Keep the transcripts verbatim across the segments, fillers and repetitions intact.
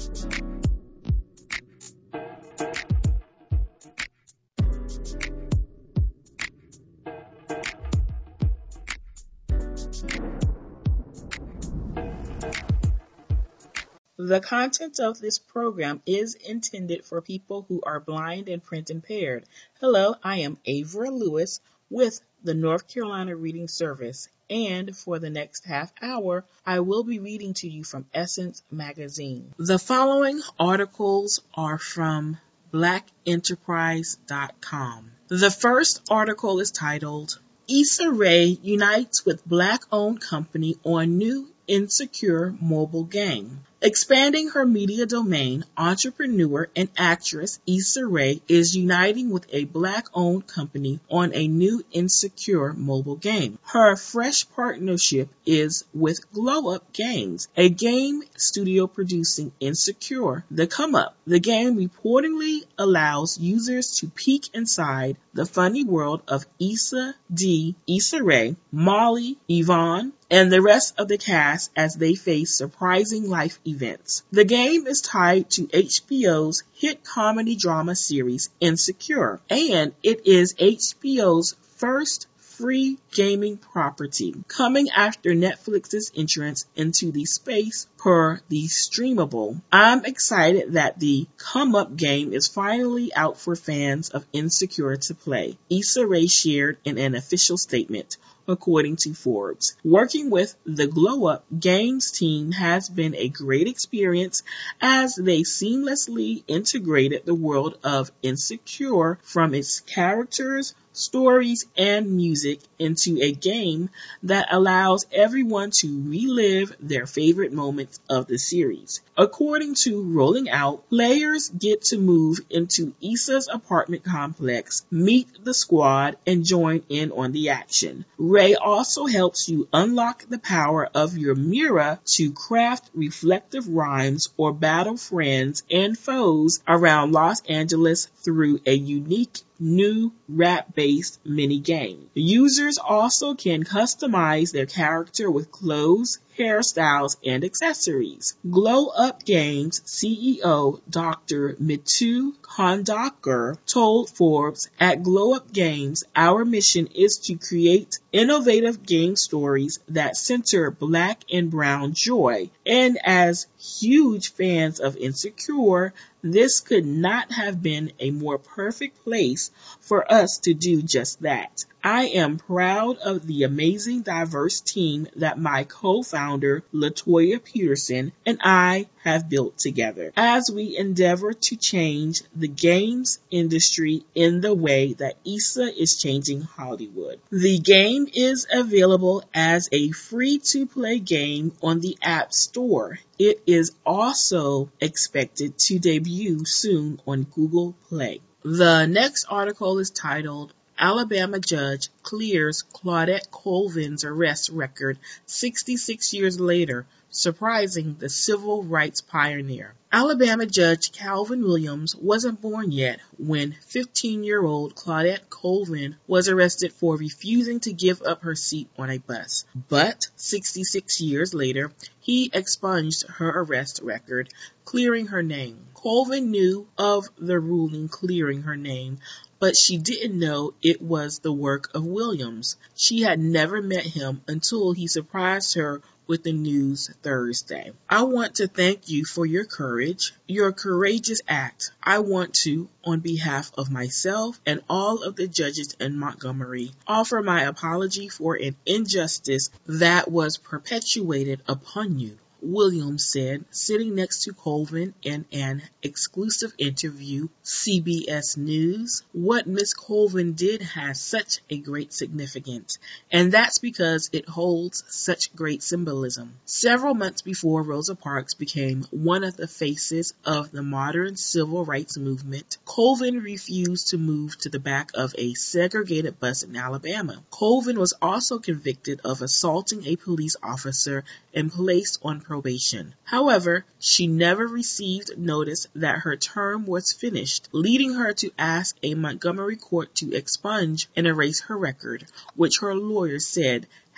The content of this program is intended for people who are blind and print impaired. Hello, I am Avra Lewis with the North Carolina Reading Service, and for the next half hour, I will be reading to you from Essence Magazine. The following articles are from black enterprise dot com. The first article is titled, Issa Rae Unites with Black-Owned Company on New Insecure Mobile Game. Expanding her media domain, entrepreneur and actress Issa Rae is uniting with a Black-owned company on a new Insecure mobile game. Her fresh partnership is with Glow Up Games, a game studio producing Insecure: The Come Up. The game reportedly allows users to peek inside the funny world of Issa D, Issa Rae, Molly, Yvonne, and the rest of the cast as they face surprising life events. The game is tied to H B O's hit comedy drama series Insecure, and it is H B O's first free gaming property, coming after Netflix's entrance into the space per the streamable. I'm excited that the Come Up game is finally out for fans of Insecure to play, Issa Rae shared in an official statement, according to Forbes. Working with the Glow Up Games team has been a great experience as they seamlessly integrated the world of Insecure from its characters, stories, and music into a game that allows everyone to relive their favorite moments of the series. According to Rolling Out, players get to move into Issa's apartment complex, meet the squad, and join in on the action. Rae also helps you unlock the power of your mirror to craft reflective rhymes or battle friends and foes around Los Angeles through a unique new rap-based mini-game. Users also can customize their character with clothes, hairstyles, and accessories. Glow Up Games C E O Doctor Mitu Khandakar told Forbes, "At Glow Up Games, our mission is to create innovative game stories that center Black and brown joy. And as huge fans of Insecure, this could not have been a more perfect place for us to do just that. I am proud of the amazing diverse team that my co-founder Latoya Peterson and I have built together as we endeavor to change the games industry in the way that Issa is changing Hollywood." The game is available as a free-to-play game on the App Store. It is also expected to debut soon on Google Play. The next article is titled, Alabama Judge Clears Claudette Colvin's Arrest Record sixty-six Years Later, Surprising the Civil Rights Pioneer. Alabama Judge Calvin Williams wasn't born yet when fifteen-year-old Claudette Colvin was arrested for refusing to give up her seat on a bus. But sixty-six years later, he expunged her arrest record, clearing her name. Colvin knew of the ruling clearing her name, but she didn't know it was the work of Williams. She had never met him until he surprised her with the news Thursday. "I want to thank you for your courage, your courageous act. I want to, on behalf of myself and all of the judges in Montgomery, offer my apology for an injustice that was perpetuated upon you," Williams said, sitting next to Colvin in an exclusive interview. C B S News, "What Miss Colvin did has such a great significance, and that's because it holds such great symbolism." Several months before Rosa Parks became one of the faces of the modern civil rights movement, Colvin refused to move to the back of a segregated bus in Alabama. Colvin was also convicted of assaulting a police officer and placed on probation. However, she never received notice that her term was finished, leading her to ask a Montgomery court to expunge and erase her record, which her lawyer said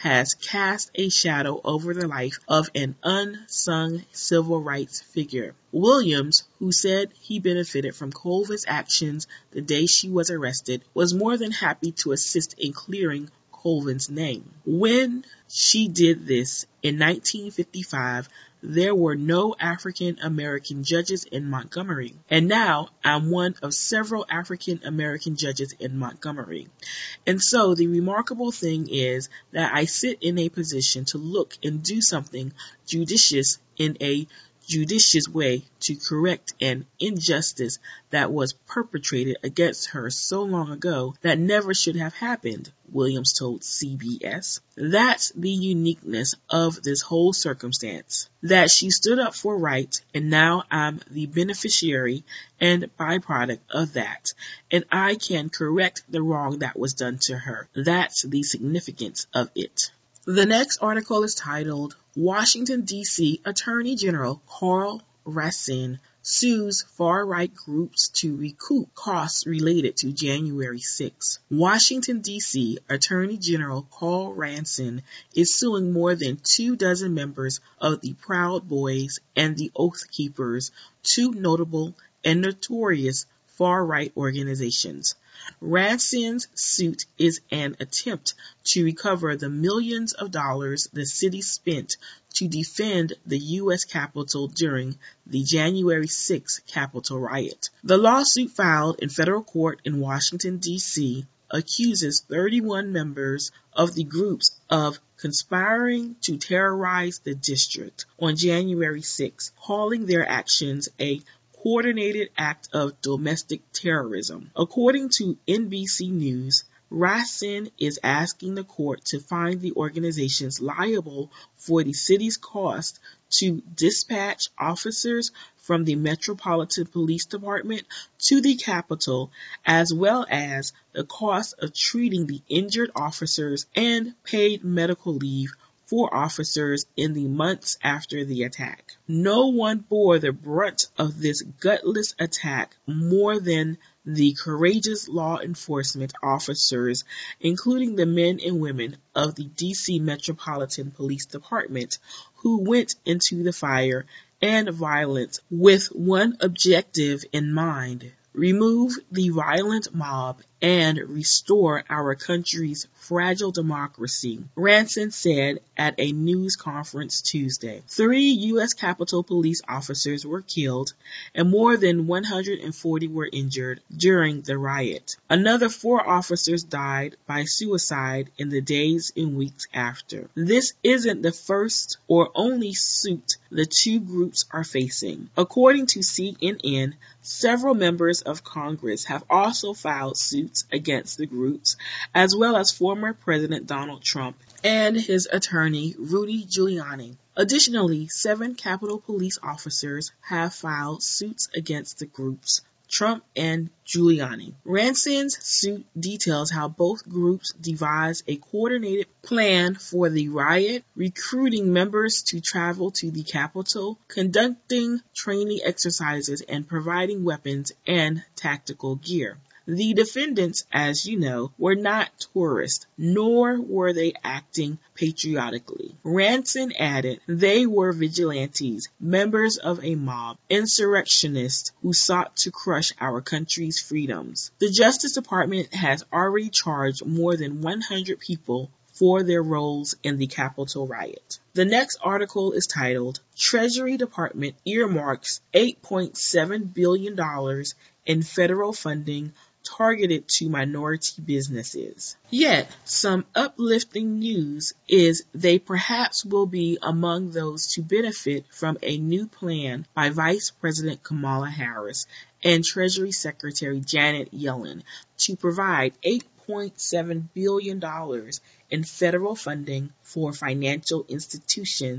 has cast a shadow over the life of an unsung civil rights figure. Williams, who said he benefited from Colvin's actions the day she was arrested, was more than happy to assist in clearing Colvin's name. When she did this in nineteen fifty-five, there were no African American judges in Montgomery, and now I'm one of several African American judges in Montgomery. And so the remarkable thing is that I sit in a position to look and do something judicious in a judicious way to correct an injustice that was perpetrated against her so long ago that never should have happened, Williams told C B S. That's the uniqueness of this whole circumstance, that she stood up for right, and now I'm the beneficiary and byproduct of that, and I can correct the wrong that was done to her. That's the significance of it. The next article is titled, Washington, D C Attorney General Karl Racine sues far-right groups to recoup costs related to January sixth. Washington, D C Attorney General Karl Racine is suing more than two dozen members of the Proud Boys and the Oath Keepers, two notable and notorious far-right organizations. Racine's suit is an attempt to recover the millions of dollars the city spent to defend the U S Capitol during the January sixth Capitol riot. The lawsuit filed in federal court in Washington, D C accuses thirty-one members of the groups of conspiring to terrorize the district on January sixth, calling their actions a coordinated act of domestic terrorism. According to N B C News, Racine is asking the court to find the organizations liable for the city's cost to dispatch officers from the Metropolitan Police Department to the Capitol, as well as the cost of treating the injured officers and paid medical leave for officers in the months after the attack. No one bore the brunt of this gutless attack more than the courageous law enforcement officers, including the men and women of the D C Metropolitan Police Department, who went into the fire and violence with one objective in mind: remove the violent mob and restore our country's fragile democracy, Racine said at a news conference Tuesday. Three U S Capitol Police officers were killed and more than one hundred forty were injured during the riot. Another four officers died by suicide in the days and weeks after. This isn't the first or only suit the two groups are facing. According to C N N, several members of Congress have also filed suits against the groups, as well as former President Donald Trump and his attorney Rudy Giuliani. Additionally, seven Capitol Police officers have filed suits against the groups, Trump and Giuliani. Racine's suit details how both groups devised a coordinated plan for the riot, recruiting members to travel to the Capitol, conducting training exercises, and providing weapons and tactical gear. The defendants, as you know, were not tourists, nor were they acting patriotically. Racine added they were vigilantes, members of a mob, insurrectionists who sought to crush our country's freedoms. The Justice Department has already charged more than one hundred people for their roles in the Capitol riot. The next article is titled, Treasury Department Earmarks eight point seven billion dollars in federal funding targeted to minority businesses. Yet, some uplifting news is they perhaps will be among those to benefit from a new plan by Vice President Kamala Harris and Treasury Secretary Janet Yellen to provide eight point seven billion dollars in federal funding for financial institutions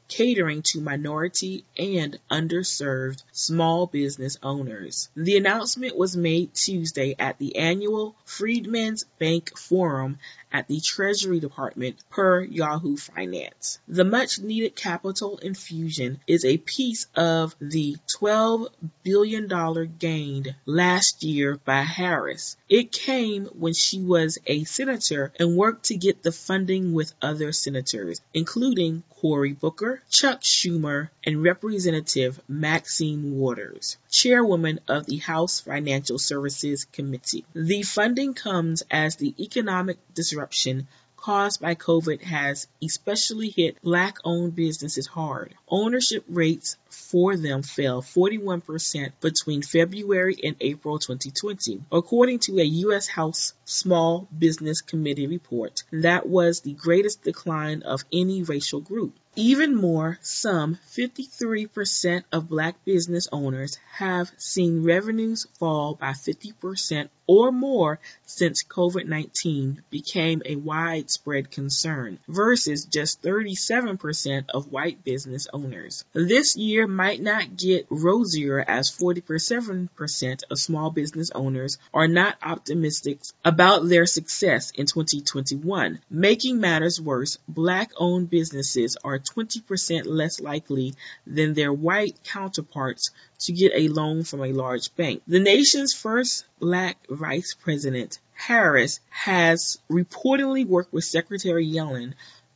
catering to minority and underserved small business owners. The announcement was made Tuesday at the annual Freedmen's Bank Forum at the Treasury Department, per Yahoo Finance. The much-needed capital infusion is a piece of the twelve billion dollars gained last year by Harris. It came when she was a senator and worked to get the funding with other senators, including Cory Booker, Chuck Schumer, and Representative Maxine Waters, chairwoman of the House Financial Services Committee. The funding comes as the economic disruption caused by COVID has especially hit Black-owned businesses hard. Ownership rates for them fell forty-one percent between February and April twenty twenty, according to a U S House Small Business Committee report. That was the greatest decline of any racial group. Even more, some fifty-three percent of Black business owners have seen revenues fall by fifty percent or more since COVID nineteen became a widespread concern, versus just thirty-seven percent of white business owners. This year might not get rosier, as forty-seven percent of small business owners are not optimistic about their success in twenty twenty-one. Making matters worse, Black-owned businesses are twenty percent less likely than their white counterparts to get a loan from a large bank. The nation's first Black Vice President, Harris, has reportedly worked with Secretary Yellen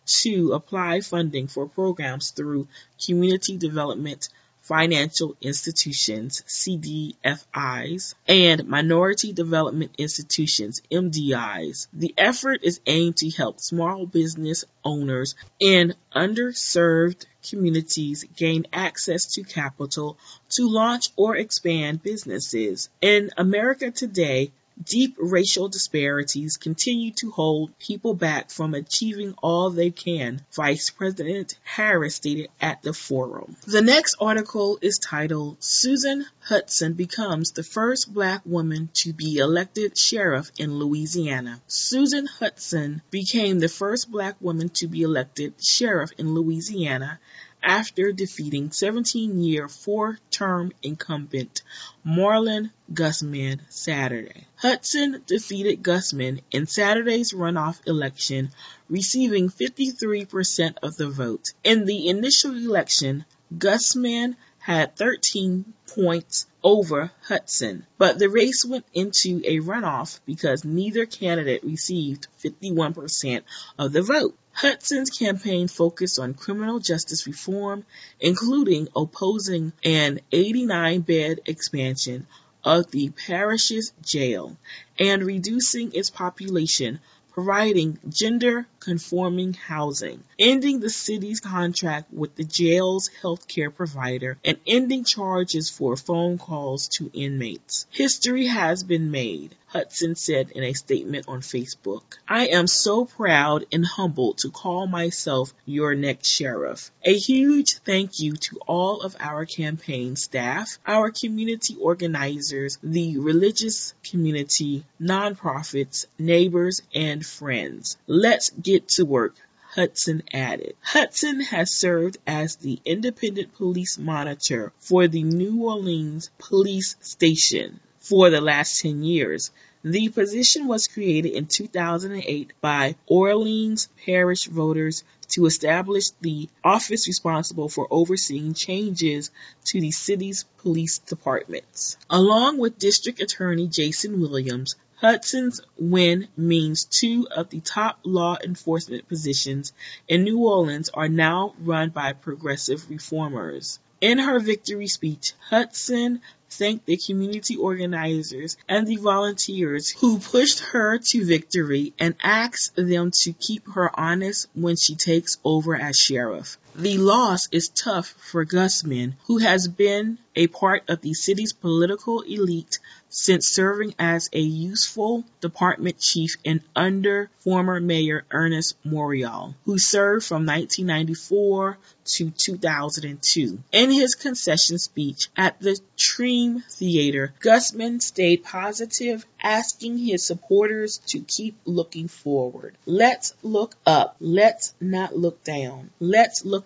to apply funding for programs through Community Development Financial Institutions, C D F Is, and Minority Development Institutions, M D Is. The effort is aimed to help small business owners in underserved communities gain access to capital to launch or expand businesses. In America today, deep racial disparities continue to hold people back from achieving all they can, Vice President Harris stated at the forum. The next article is titled, Susan Hutson Becomes the First Black Woman to be Elected Sheriff in Louisiana. Susan Hutson became the first Black woman to be elected sheriff in Louisiana after defeating seventeen-year four-term incumbent Marlin Guzman Saturday. Hutson defeated Guzman in Saturday's runoff election, receiving fifty-three percent of the vote. In the initial election, Guzman had thirteen points over Hutson, but the race went into a runoff because neither candidate received fifty-one percent of the vote. Hutson's campaign focused on criminal justice reform, including opposing an eighty-nine bed expansion of the parish's jail and reducing its population, providing gender-conforming housing, ending the city's contract with the jail's healthcare provider, and ending charges for phone calls to inmates. History has been made, Hutson said in a statement on Facebook. I am so proud and humbled to call myself your next sheriff. A huge thank you to all of our campaign staff, our community organizers, the religious community, nonprofits, neighbors, and friends. Let's get to work, Hutson added. Hutson has served as the independent police monitor for the New Orleans Police Station for the last ten years. The position was created in two thousand eight by Orleans Parish voters to establish the office responsible for overseeing changes to the city's police departments. Along with District Attorney Jason Williams, Hutson's win means two of the top law enforcement positions in New Orleans are now run by progressive reformers. In her victory speech, Hutson thanked the community organizers and the volunteers who pushed her to victory and asked them to keep her honest when she takes over as sheriff. The loss is tough for Guzman, who has been a part of the city's political elite since serving as a useful department chief and under former Mayor Ernest Morial, who served from nineteen ninety-four to two thousand two. In his concession speech at the Treem Theater, Guzman stayed positive, asking his supporters to keep looking forward. Let's look up. Let's not look down. Let's look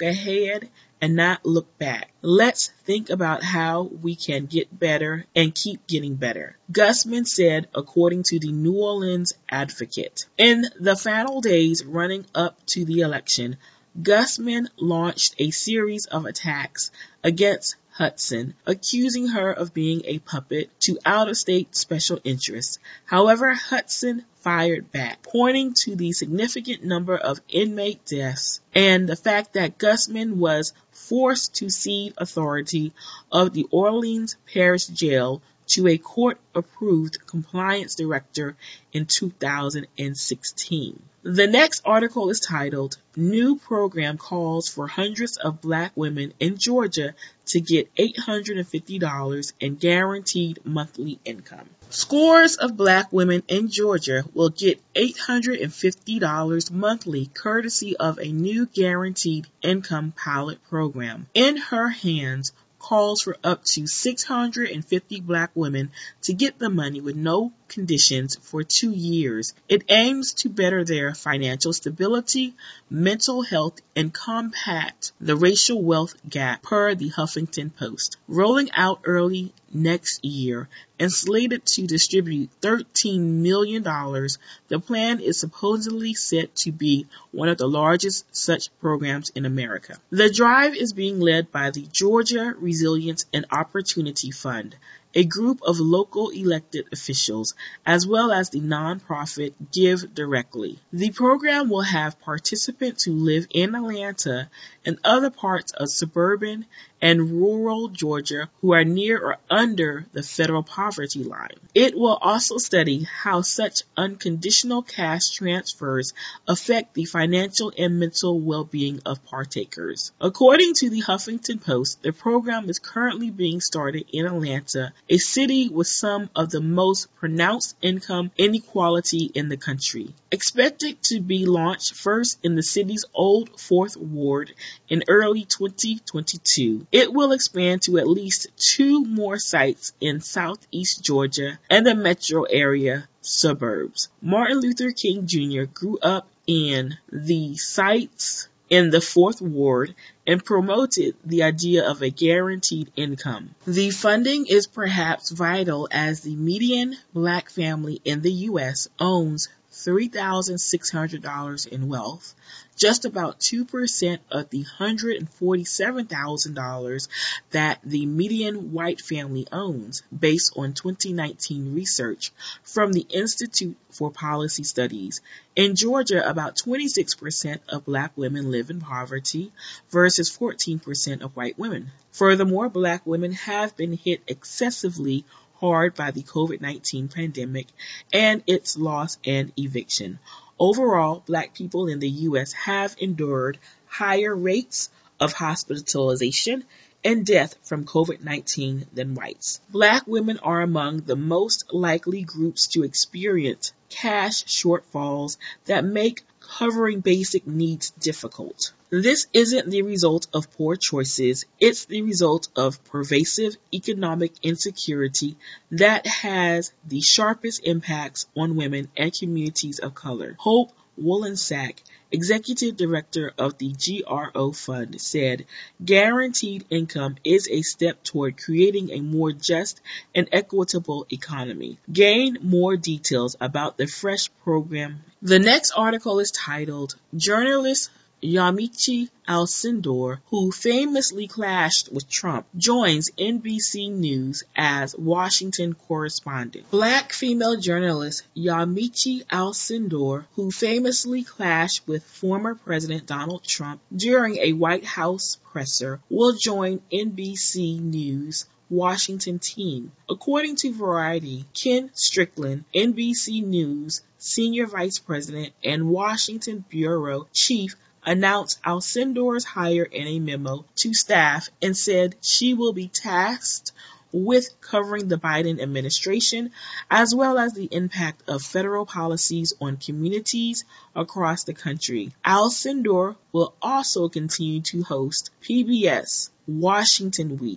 look ahead and not look back. Let's think about how we can get better and keep getting better, Guzman said, according to the New Orleans Advocate. In the final days running up to the election, Guzman launched a series of attacks against Hudson, accusing her of being a puppet to out-of-state special interests. However, Hudson fired back, pointing to the significant number of inmate deaths and the fact that Guzman was forced to cede authority of the Orleans Parish Jail to a court-approved compliance director in two thousand sixteen. The next article is titled, New Program Calls for Hundreds of Black Women in Georgia to Get eight hundred fifty dollars in Guaranteed Monthly Income. Scores of black women in Georgia will get eight hundred fifty dollars monthly courtesy of a new Guaranteed Income pilot program. In her hands, calls for up to six hundred fifty black women to get the money with no conditions for two years. It aims to better their financial stability, mental health, and combat the racial wealth gap, per the Huffington Post. Rolling out early next year and slated to distribute thirteen million dollars, the plan is supposedly set to be one of the largest such programs in America. The drive is being led by the Georgia Resilience and Opportunity Fund, a group of local elected officials, as well as the nonprofit Give Directly. The program will have participants who live in Atlanta and other parts of suburban and rural Georgia who are near or under the federal poverty line. It will also study how such unconditional cash transfers affect the financial and mental well-being of partakers. According to the Huffington Post, the program is currently being started in Atlanta, a city with some of the most pronounced income inequality in the country. Expected to be launched first in the city's Old Fourth Ward in early twenty twenty-two. It will expand to at least two more sites in southeast Georgia and the metro area suburbs. Martin Luther King Junior grew up in the sites in the Fourth Ward and promoted the idea of a guaranteed income. The funding is perhaps vital as the median black family in the U S owns three thousand six hundred dollars in wealth, just about two percent of the one hundred forty-seven thousand dollars that the median white family owns, based on twenty nineteen research from the Institute for Policy Studies. In Georgia, about twenty-six percent of black women live in poverty versus fourteen percent of white women. Furthermore, black women have been hit excessively hard by the COVID nineteen pandemic and its loss and eviction. Overall, black people in the U S have endured higher rates of hospitalization and death from COVID nineteen than whites. Black women are among the most likely groups to experience cash shortfalls that make covering basic needs difficult. This isn't the result of poor choices, it's the result of pervasive economic insecurity that has the sharpest impacts on women and communities of color. Hope Wollensack, executive director of the G R O Fund, said, "Guaranteed income is a step toward creating a more just and equitable economy." Gain more details about the FRESH program. The next article is titled, Journalist Yamiche Alcindor, who famously clashed with Trump, joins N B C News as Washington correspondent. Black female journalist Yamiche Alcindor, who famously clashed with former President Donald Trump during a White House presser, will join N B C News Washington team. According to Variety, Ken Strickland, N B C News Senior Vice President and Washington Bureau Chief, announced Alcindor's hire in a memo to staff and said she will be tasked with covering the Biden administration as well as the impact of federal policies on communities across the country. Alcindor will also continue to host P B S Washington Week.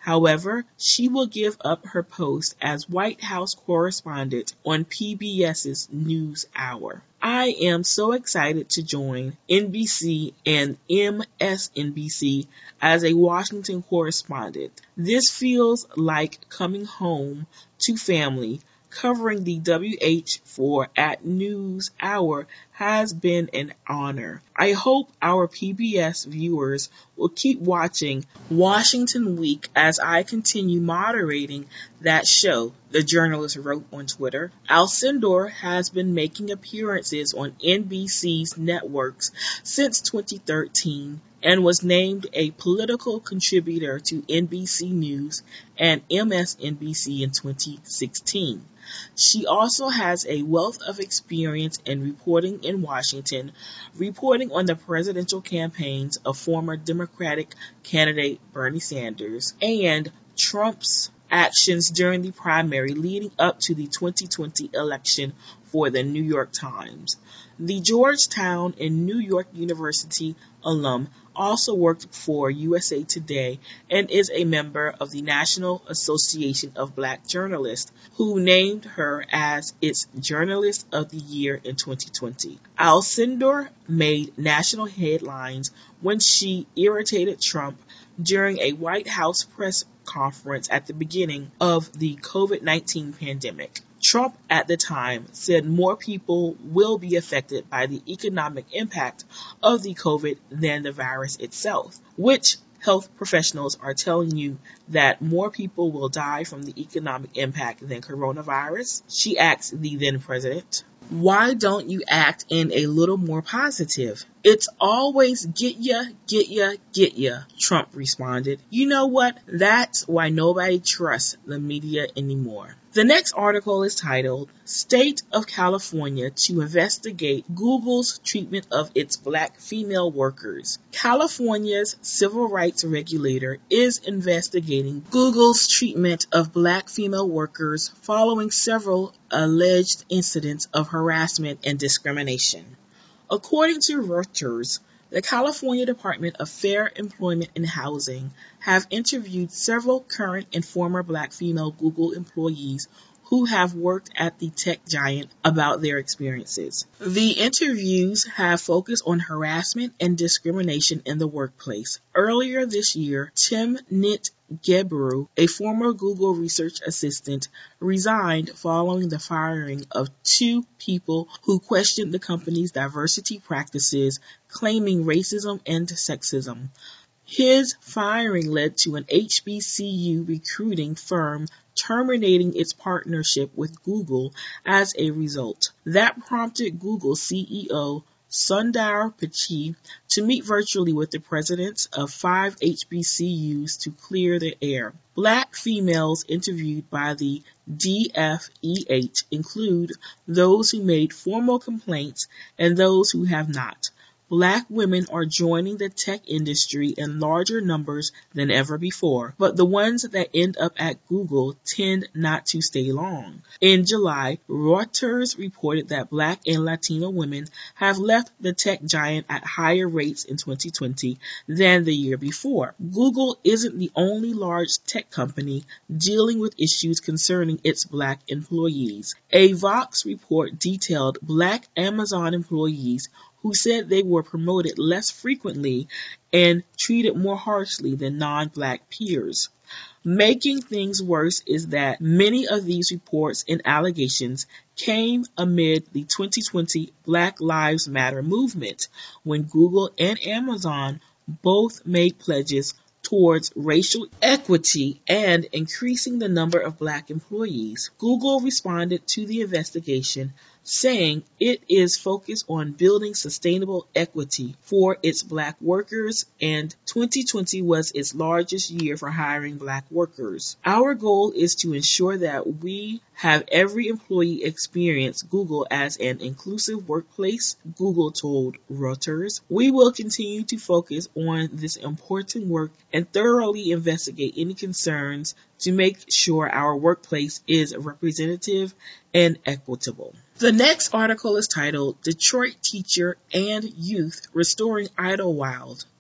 However, she will give up her post as White House correspondent on P B S's NewsHour. I am so excited to join N B C and M S N B C as a Washington correspondent. This feels like coming home to family. Covering the W H four at NewsHour has been an honor. I hope our P B S viewers will keep watching Washington Week as I continue moderating that show, the journalist wrote on Twitter. Alcindor has been making appearances on N B C's networks since twenty thirteen and was named a political contributor to N B C News and M S N B C in twenty sixteen. She also has a wealth of experience in reporting in Washington, reporting on the presidential campaigns of former Democratic candidate Bernie Sanders and Trump's actions during the primary leading up to the twenty twenty election for the New York Times. The Georgetown and New York University alum also worked for U S A Today and is a member of the National Association of Black Journalists, who named her as its Journalist of the Year in twenty twenty. Alcindor made national headlines when she irritated Trump during a White House press conference at the beginning of the COVID nineteen pandemic. Trump at the time said more people will be affected by the economic impact of the COVID than the virus itself, which health professionals are telling you that more people will die from the economic impact than coronavirus. She asked the then president, "Why don't you act in a little more positive? It's always get ya, get ya, get ya," Trump responded. You know what? That's why nobody trusts the media anymore. The next article is titled, State of California to Investigate Google's Treatment of Its Black Female Workers. California's civil rights regulator is investigating Google's treatment of black female workers following several alleged incidents of harassment and discrimination. According to Reuters, the California Department of Fair Employment and Housing have interviewed several current and former black female Google employees who have worked at the tech giant about their experiences. The interviews have focused on harassment and discrimination in the workplace. Earlier this year, Timnit Gebru, a former Google research assistant, resigned following the firing of two people who questioned the company's diversity practices, claiming racism and sexism. His firing led to an H B C U recruiting firm terminating its partnership with Google as a result. That prompted Google C E O Sundar Pichai to meet virtually with the presidents of five H B C Us to clear the air. Black females interviewed by the D F E H include those who made formal complaints and those who have not. Black women are joining the tech industry in larger numbers than ever before, but the ones that end up at Google tend not to stay long. In July, Reuters reported that Black and Latino women have left the tech giant at higher rates in twenty twenty than the year before. Google isn't the only large tech company dealing with issues concerning its Black employees. A Vox report detailed Black Amazon employees who said they were promoted less frequently and treated more harshly than non-Black peers. Making things worse is that many of these reports and allegations came amid the twenty twenty Black Lives Matter movement, when Google and Amazon both made pledges towards racial equity and increasing the number of Black employees. Google responded to the investigation, saying it is focused on building sustainable equity for its Black workers, and twenty twenty was its largest year for hiring Black workers. Our goal is to ensure that we have every employee experience Google as an inclusive workplace, Google told Reuters. We will continue to focus on this important work and thoroughly investigate any concerns to make sure our workplace is representative and equitable. The next article is titled, Detroit Teacher and Youth Restoring Idlewild.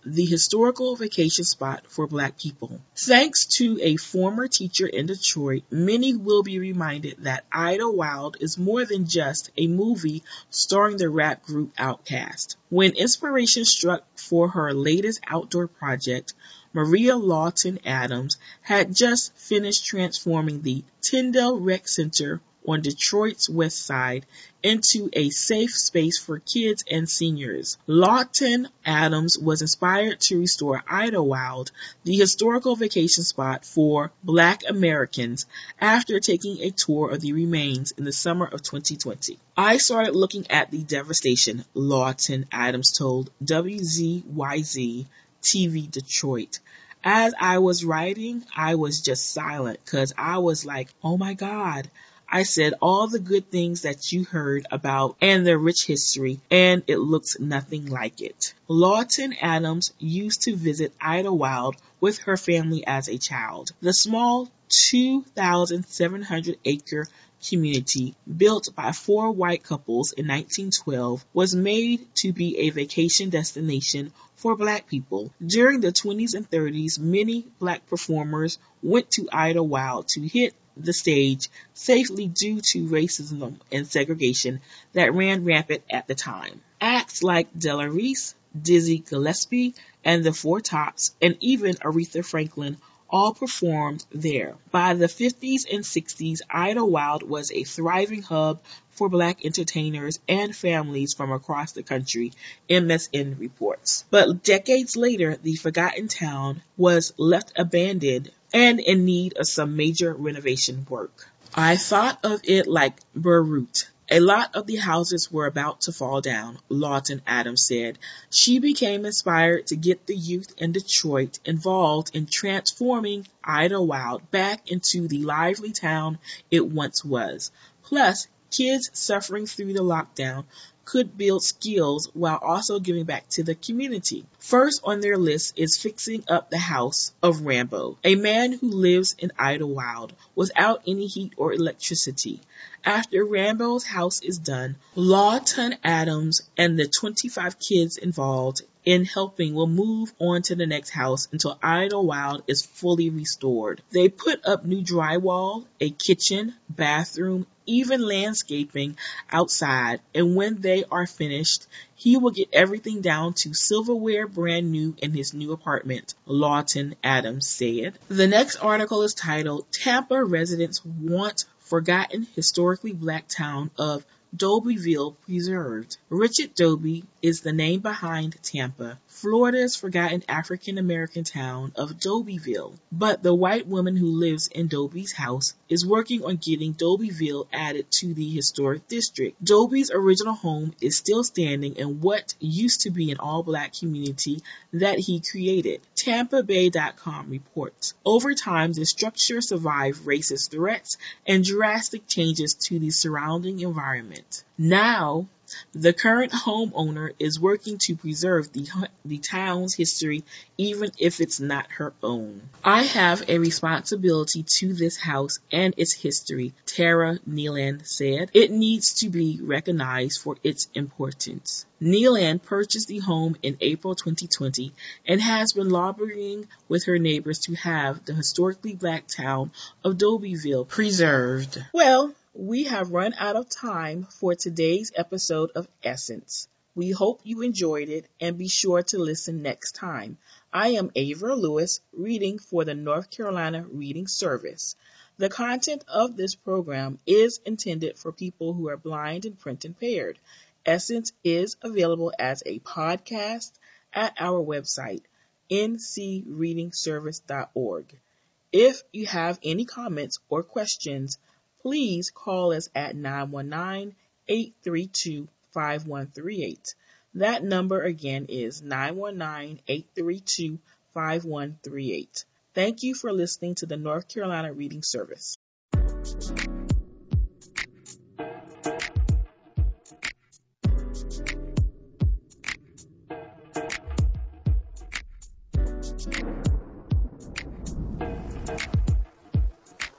the historical vacation spot for Black people. Thanks to a former teacher in Detroit, many will be reminded that Idlewild is more than just a movie starring the rap group Outkast. When inspiration struck for her latest outdoor project, Maria Lawton Adams had just finished transforming the Tyndall Rec Center on Detroit's west side into a safe space for kids and seniors. Lawton Adams was inspired to restore Idlewild, the historical vacation spot for Black Americans, after taking a tour of the remains in the summer of twenty twenty. I started looking at the devastation, Lawton Adams told W Z Y Z T V Detroit. As I was writing, I was just silent because I was like, oh my God. I said all the good things that you heard about and their rich history, and it looks nothing like it. Lawton Adams used to visit Idlewild with her family as a child. The small two thousand seven hundred acre community built by four white couples in nineteen twelve was made to be a vacation destination for Black people. During the twenties and thirties, many Black performers went to Idlewild to hit the stage safely due to racism and segregation that ran rampant at the time. Acts like Della Reese, Dizzy Gillespie, and the Four Tops, and even Aretha Franklin all performed there. By the fifties and sixties, Idlewild was a thriving hub for Black entertainers and families from across the country, M S N reports. But decades later, the forgotten town was left abandoned and in need of some major renovation work. I thought of it like Beirut. A lot of the houses were about to fall down, Lawton Adams said. She became inspired to get the youth in Detroit involved in transforming Idlewild back into the lively town it once was. Plus, kids suffering through the lockdown could build skills while also giving back to the community. First on their list is fixing up the house of Rambo, a man who lives in Idlewild without any heat or electricity. After Rambo's house is done, Lawton Adams and the twenty-five kids involved in helping will move on to the next house until Idlewild is fully restored. They put up new drywall, a kitchen, bathroom, even landscaping outside, and when they are finished, he will get everything down to silverware brand new in his new apartment, Lawton Adams said. The next article is titled, Tampa Residents Want Forgotten Historically Black Town of Dobyville Preserved. Richard Doby is the name behind Tampa, Florida's forgotten African-American town of Dobyville. But the white woman who lives in Doby's house is working on getting Dobyville added to the historic district. Doby's original home is still standing in what used to be an all-black community that he created. Tampa Bay dot com reports. Over time, the structure survived racist threats and drastic changes to the surrounding environment. Now, the current homeowner is working to preserve the, the town's history, even if it's not her own. I have a responsibility to this house and its history, Tara Neeland said. It needs to be recognized for its importance. Neeland purchased the home in April twenty twenty and has been lobbying with her neighbors to have the historically Black town of Dobyville preserved. Well, we have run out of time for today's episode of Essence. We hope you enjoyed it and be sure to listen next time. I am Avra Lewis, reading for the North Carolina Reading Service. The content of this program is intended for people who are blind and print impaired. Essence is available as a podcast at our website, n c reading service dot org. If you have any comments or questions, please call us at nine one nine, eight three two, five one three eight. That number again is nine one nine, eight three two, five one three eight. Thank you for listening to the North Carolina Reading Service.